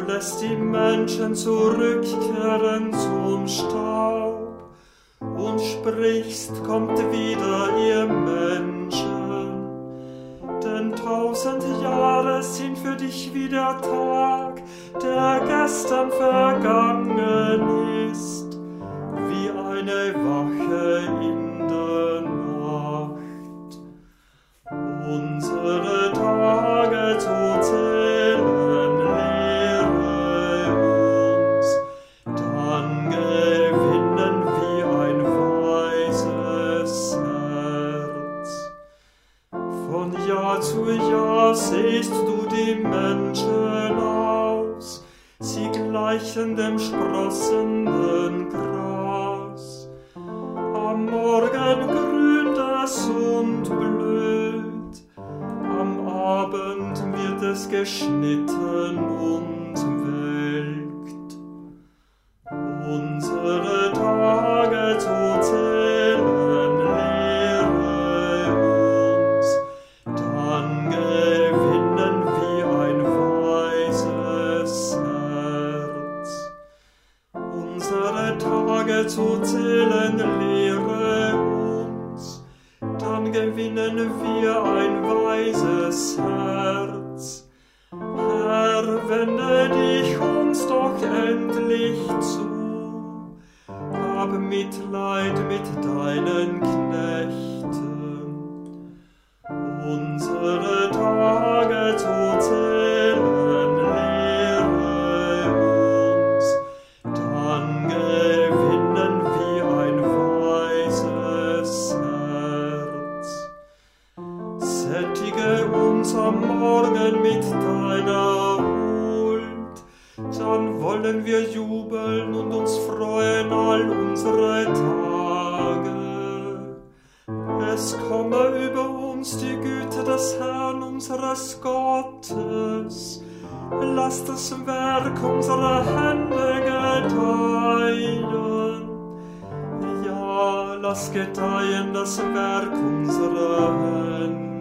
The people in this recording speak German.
lässt die Menschen zurückkehren zum Staub und sprichst, kommt wieder, ihr Menschen. Denn 1000 Jahre sind für dich wie der Tag, der gestern vergangen ist, wie eine Wache in der Nacht. Unsere Tage zu zählen lehre uns, dann gewinnen wir ein weises Herz. Von Jahr zu Jahr siehst du die Menschen aus, sie gleichen dem sprossenden Gras. Am Morgen grünt es und blüht, am Abend wird es geschnitten und welkt. Unsere Tage zu zählen lehre uns, dann gewinnen wir ein weises Herz. Unsere Tage zu zählen lehre uns, dann gewinnen wir ein weises Herz. Herr, wende dich uns doch endlich zu, hab Mitleid mit deinen Knechten. Unsere Tage zu zählen lehre uns, dann gewinnen wir ein weises Herz. Sättige uns am Morgen mit deiner Huld, dann wollen wir jubeln und uns freuen all unsere Tage. Es komme über uns die Güte des Herrn unseres Gottes. Lass das Werk unserer Hände gedeihen. Ja, lass gedeihen das Werk unserer Hände.